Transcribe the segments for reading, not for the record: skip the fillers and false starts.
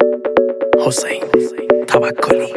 حسین توکلی.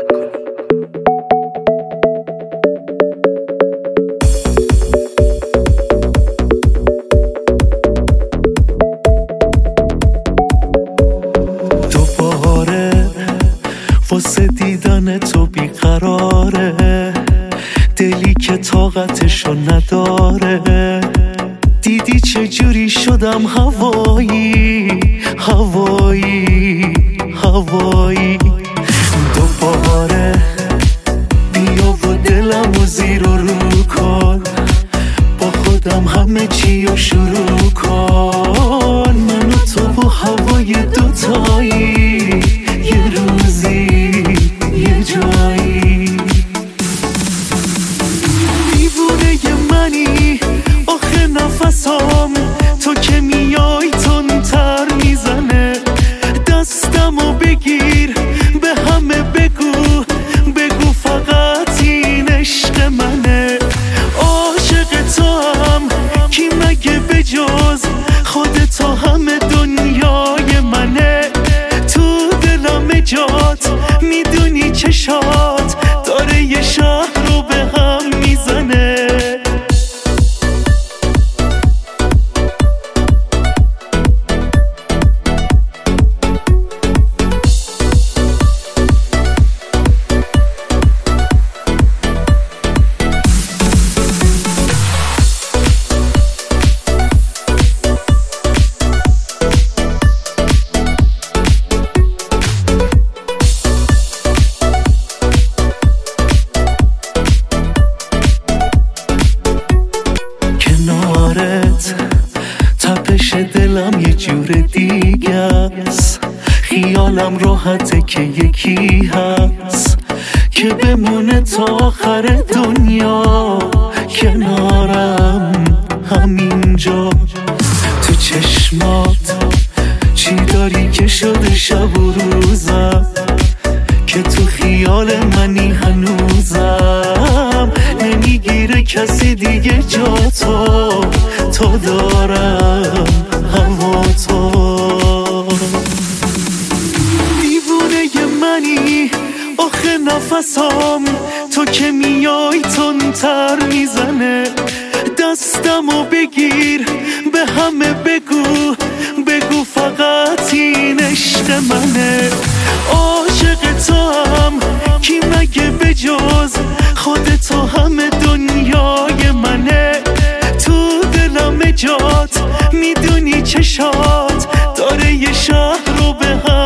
دوباره واسه دیدن تو بیقراره، دلی که طاقتشو نداره. دیدی چجوری شدم هوایی هوایی هوایی. دوباره بیا و دلمو زیر و رو کن، با خودم همه چی رو شروع کن. من و تو و هوای دوتایی، یه روزی یه جایی. دیوونه منی آخه نفسام، تو که میای تندتر میزنه. دستمو بگیر به همه بگو، بگو فقط این عشق منه. عاشق تو هم کی مگه بجز خودت، همه دنیای منه. تو دلم جات میدونی چشات داره یه شهر رو به هم میزنه. تپش دلم یه جور دیگه است، خیالم راحته که یکی هست که بمونه تا آخر دنیا کنارم همینجا. تو چشمات چی داری که شده شب و روزم، که تو خیال منی هنوزم. نمیگیره کسی دیگه جا تو دارم هوا تو. دیوونه منی آخه نفسام، تو که میای تندتر میزنه. دستمو بگیر به همه بگو، بگو فقط این عشق منه. عاشق تو هم کی مگه بجز خودت، همه دنیای منه. تو دلم جات میدونی چشات داره یه شهر رو به هم